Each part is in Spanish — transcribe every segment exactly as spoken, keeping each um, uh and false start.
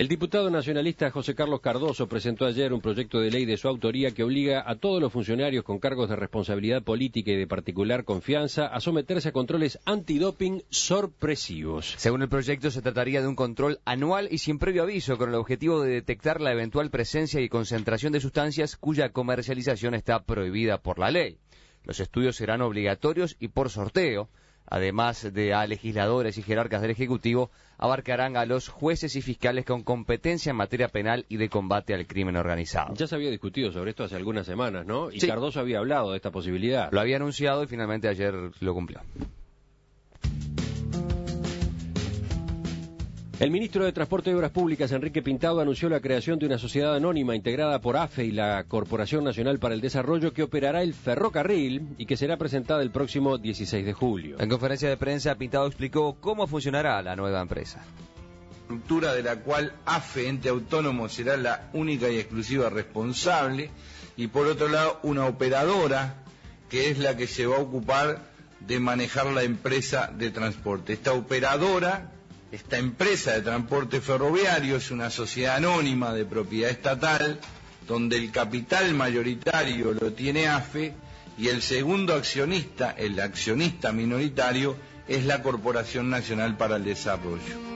El diputado nacionalista José Carlos Cardoso presentó ayer un proyecto de ley de su autoría que obliga a todos los funcionarios con cargos de responsabilidad política y de particular confianza a someterse a controles antidoping sorpresivos. Según el proyecto, se trataría de un control anual y sin previo aviso, con el objetivo de detectar la eventual presencia y concentración de sustancias cuya comercialización está prohibida por la ley. Los estudios serán obligatorios y por sorteo. Además de a legisladores y jerarcas del Ejecutivo, abarcarán a los jueces y fiscales con competencia en materia penal y de combate al crimen organizado. Ya se había discutido sobre esto hace algunas semanas, ¿no? Y sí. Cardoso había hablado de esta posibilidad. Lo había anunciado y finalmente ayer lo cumplió. El ministro de Transporte y Obras Públicas, Enrique Pintado, anunció la creación de una sociedad anónima integrada por A F E y la Corporación Nacional para el Desarrollo que operará el ferrocarril y que será presentada el próximo dieciséis de julio. En conferencia de prensa, Pintado explicó cómo funcionará la nueva empresa. Estructura de la cual A F E, ente autónomo, será la única y exclusiva responsable, y por otro lado una operadora que es la que se va a ocupar de manejar la empresa de transporte. Esta operadora... Esta empresa de transporte ferroviario es una sociedad anónima de propiedad estatal, donde el capital mayoritario lo tiene A F E y el segundo accionista, el accionista minoritario, es la Corporación Nacional para el Desarrollo.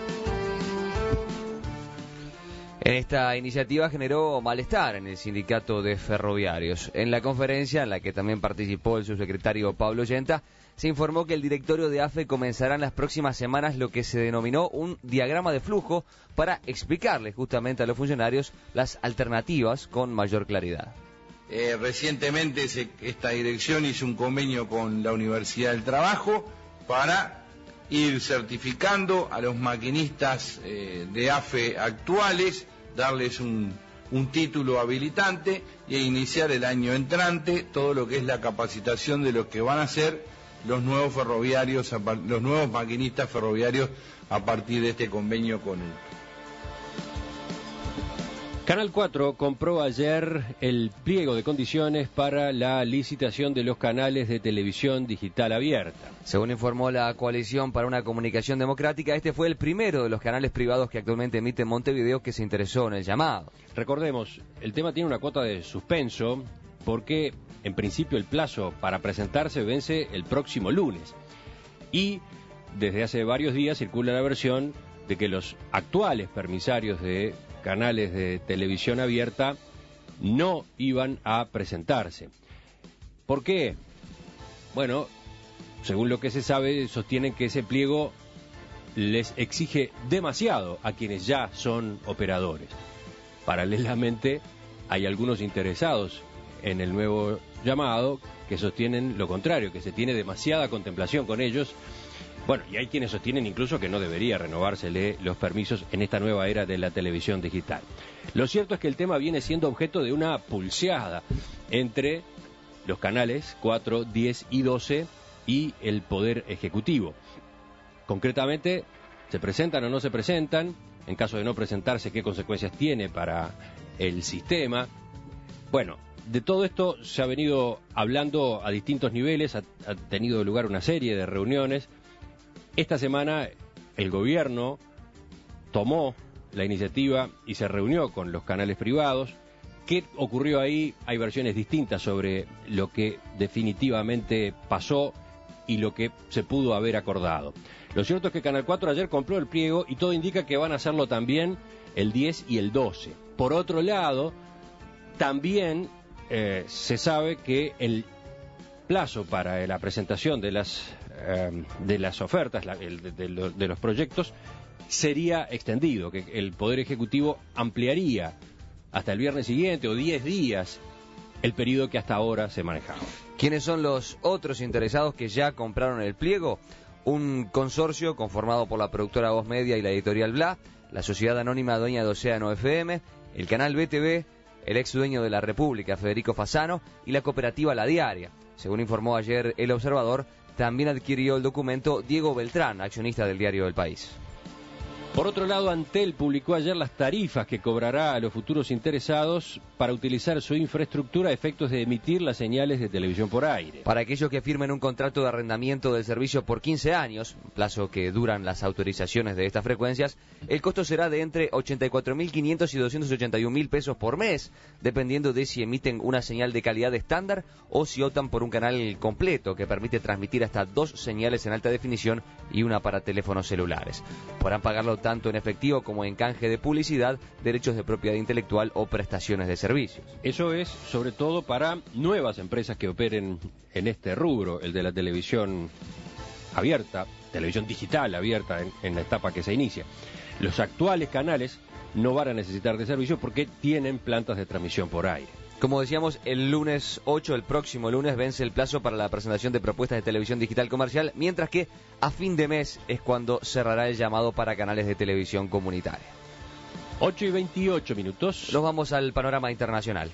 En esta iniciativa generó malestar en el sindicato de ferroviarios. En la conferencia, en la que también participó el subsecretario Pablo Yenta, se informó que el directorio de A F E comenzará en las próximas semanas lo que se denominó un diagrama de flujo para explicarle justamente a los funcionarios las alternativas con mayor claridad. Eh, recientemente se, esta dirección hizo un convenio con la Universidad del Trabajo para ir certificando a los maquinistas eh, de A F E actuales, darles un, un título habilitante e iniciar el año entrante todo lo que es la capacitación de lo que van a ser los nuevos ferroviarios, los nuevos maquinistas ferroviarios a partir de este convenio con U T E. Canal cuatro compró ayer el pliego de condiciones para la licitación de los canales de televisión digital abierta. Según informó la Coalición para una Comunicación Democrática, este fue el primero de los canales privados que actualmente emite Montevideo que se interesó en el llamado. Recordemos, el tema tiene una cuota de suspenso porque en principio el plazo para presentarse vence el próximo lunes. Y desde hace varios días circula la versión de que los actuales permisarios de canales de televisión abierta no iban a presentarse. ¿Por qué? Bueno, según lo que se sabe, sostienen que ese pliego les exige demasiado a quienes ya son operadores. Paralelamente, hay algunos interesados en el nuevo llamado que sostienen lo contrario, que se tiene demasiada contemplación con ellos. Bueno, y hay quienes sostienen incluso que no debería renovársele los permisos en esta nueva era de la televisión digital. Lo cierto es que el tema viene siendo objeto de una pulseada entre los canales cuatro, diez y doce y el Poder Ejecutivo. Concretamente, ¿se presentan o no se presentan? En caso de no presentarse, ¿qué consecuencias tiene para el sistema? Bueno, de todo esto se ha venido hablando a distintos niveles, ha, ha tenido lugar una serie de reuniones. Esta semana el gobierno tomó la iniciativa y se reunió con los canales privados. ¿Qué ocurrió ahí? Hay versiones distintas sobre lo que definitivamente pasó y lo que se pudo haber acordado. Lo cierto es que Canal cuatro ayer compró el pliego y todo indica que van a hacerlo también el diez y el doce. Por otro lado, también eh, se sabe que el plazo para la presentación de las eh, de las ofertas, la, el, de, de, lo, de los proyectos, sería extendido, que el Poder Ejecutivo ampliaría hasta el viernes siguiente o diez días el periodo que hasta ahora se manejaba. ¿Quiénes son los otros interesados que ya compraron el pliego? Un consorcio conformado por la productora Voz Media y la editorial Bla, la sociedad anónima dueña de Océano F M, el canal B T V, el ex dueño de La República, Federico Fasano, y la cooperativa La Diaria. Según informó ayer El Observador, también adquirió el documento Diego Beltrán, accionista del diario El País. Por otro lado, Antel publicó ayer las tarifas que cobrará a los futuros interesados para utilizar su infraestructura a efectos de emitir las señales de televisión por aire. Para aquellos que firmen un contrato de arrendamiento del servicio por quince años, plazo que duran las autorizaciones de estas frecuencias, el costo será de entre ochenta y cuatro mil quinientos y doscientos ochenta y un mil pesos por mes, dependiendo de si emiten una señal de calidad estándar o si optan por un canal completo que permite transmitir hasta dos señales en alta definición y una para teléfonos celulares. Podrán pagarlo tanto en efectivo como en canje de publicidad, derechos de propiedad intelectual o prestaciones de servicios. Eso es sobre todo para nuevas empresas que operen en este rubro, el de la televisión abierta, televisión digital abierta en, en la etapa que se inicia. Los actuales canales no van a necesitar de servicio porque tienen plantas de transmisión por aire. Como decíamos, el lunes ocho, el próximo lunes, vence el plazo para la presentación de propuestas de televisión digital comercial, mientras que a fin de mes es cuando cerrará el llamado para canales de televisión comunitaria. ocho y veintiocho minutos. Nos vamos al panorama internacional.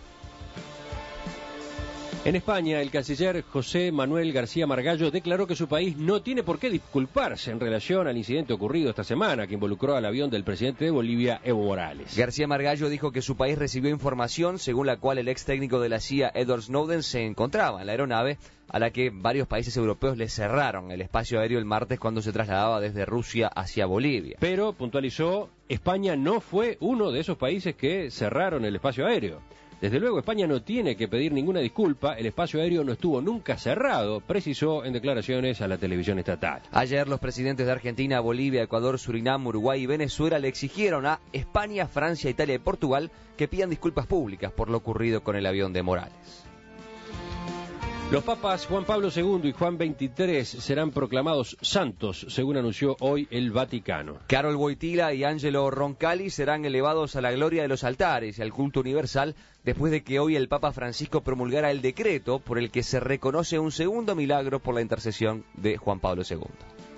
En España, el canciller José Manuel García Margallo declaró que su país no tiene por qué disculparse en relación al incidente ocurrido esta semana que involucró al avión del presidente de Bolivia, Evo Morales. García Margallo dijo que su país recibió información según la cual el ex técnico de la C I A, Edward Snowden, se encontraba en la aeronave a la que varios países europeos le cerraron el espacio aéreo el martes cuando se trasladaba desde Rusia hacia Bolivia. Pero, puntualizó, España no fue uno de esos países que cerraron el espacio aéreo. Desde luego, España no tiene que pedir ninguna disculpa, el espacio aéreo no estuvo nunca cerrado, precisó en declaraciones a la televisión estatal. Ayer los presidentes de Argentina, Bolivia, Ecuador, Surinam, Uruguay y Venezuela le exigieron a España, Francia, Italia y Portugal que pidan disculpas públicas por lo ocurrido con el avión de Morales. Los papas Juan Pablo segundo y Juan veintitrés serán proclamados santos, según anunció hoy el Vaticano. Karol Wojtyla y Angelo Roncalli serán elevados a la gloria de los altares y al culto universal después de que hoy el Papa Francisco promulgara el decreto por el que se reconoce un segundo milagro por la intercesión de Juan Pablo segundo.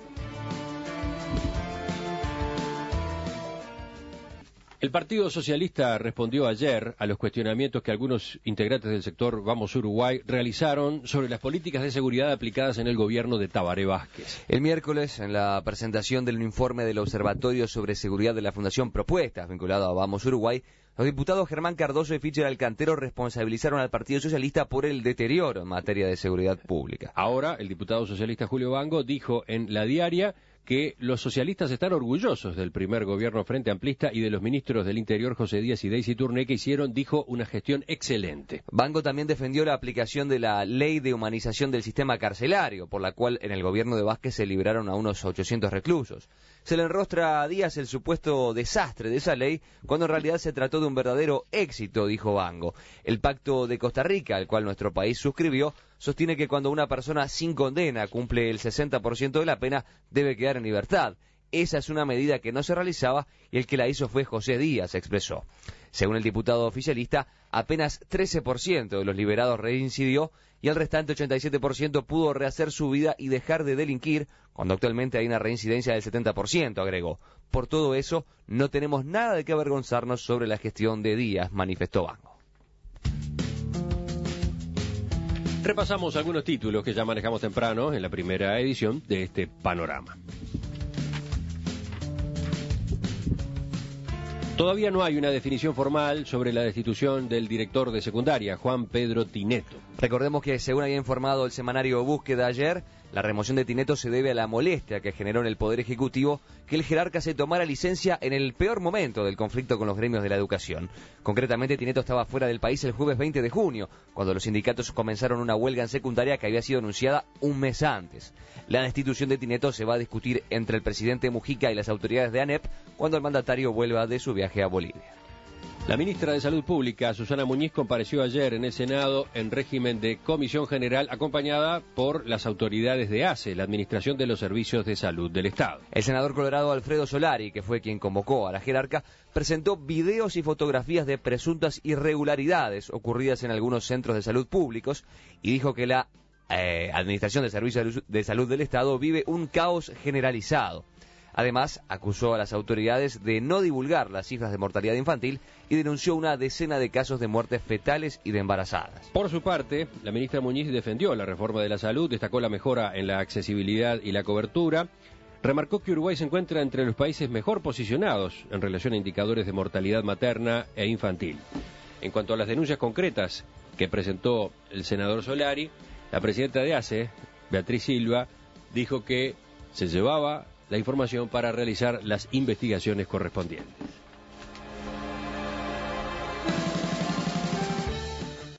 El Partido Socialista respondió ayer a los cuestionamientos que algunos integrantes del sector Vamos Uruguay realizaron sobre las políticas de seguridad aplicadas en el gobierno de Tabaré Vázquez. El miércoles, en la presentación del informe del Observatorio sobre Seguridad de la Fundación Propuestas, vinculado a Vamos Uruguay, los diputados Germán Cardoso y Fischer Alcantero responsabilizaron al Partido Socialista por el deterioro en materia de seguridad pública. Ahora, el diputado socialista Julio Bango dijo en La Diaria que los socialistas están orgullosos del primer gobierno frente amplista y de los ministros del Interior José Díaz y Daisy Tourné que hicieron, dijo, una gestión excelente. Bango también defendió la aplicación de la ley de humanización del sistema carcelario, por la cual en el gobierno de Vázquez se liberaron a unos ochocientos reclusos. Se le enrostra a Díaz el supuesto desastre de esa ley, cuando en realidad se trató de un verdadero éxito, dijo Bango. El Pacto de Costa Rica, al cual nuestro país suscribió, sostiene que cuando una persona sin condena cumple el sesenta por ciento de la pena, debe quedar en libertad. Esa es una medida que no se realizaba y el que la hizo fue José Díaz, expresó. Según el diputado oficialista, apenas trece por ciento de los liberados reincidió y el restante ochenta y siete por ciento pudo rehacer su vida y dejar de delinquir, cuando actualmente hay una reincidencia del setenta por ciento, agregó. Por todo eso, no tenemos nada de qué avergonzarnos sobre la gestión de Díaz, manifestó Bango. Repasamos algunos títulos que ya manejamos temprano en la primera edición de este panorama. Todavía no hay una definición formal sobre la destitución del director de secundaria, Juan Pedro Tineto. Recordemos que, según había informado el semanario Búsqueda ayer, la remoción de Tineto se debe a la molestia que generó en el Poder Ejecutivo que el jerarca se tomara licencia en el peor momento del conflicto con los gremios de la educación. Concretamente, Tineto estaba fuera del país el jueves veinte de junio, cuando los sindicatos comenzaron una huelga en secundaria que había sido anunciada un mes antes. La destitución de Tineto se va a discutir entre el presidente Mujica y las autoridades de ANEP cuando el mandatario vuelva de su viaje a Bolivia. La ministra de Salud Pública, Susana Muñiz, compareció ayer en el Senado en régimen de comisión general acompañada por las autoridades de ACE, la Administración de los Servicios de Salud del Estado. El senador colorado Alfredo Solari, que fue quien convocó a la jerarca, presentó videos y fotografías de presuntas irregularidades ocurridas en algunos centros de salud públicos y dijo que la eh, Administración de Servicios de Salud del Estado vive un caos generalizado. Además, acusó a las autoridades de no divulgar las cifras de mortalidad infantil y denunció una decena de casos de muertes fetales y de embarazadas. Por su parte, la ministra Muñiz defendió la reforma de la salud, destacó la mejora en la accesibilidad y la cobertura, Remarcó que Uruguay se encuentra entre los países mejor posicionados en relación a indicadores de mortalidad materna e infantil. En cuanto a las denuncias concretas que presentó el senador Solari, la presidenta de A C E, Beatriz Silva, dijo que se llevaba la información para realizar las investigaciones correspondientes.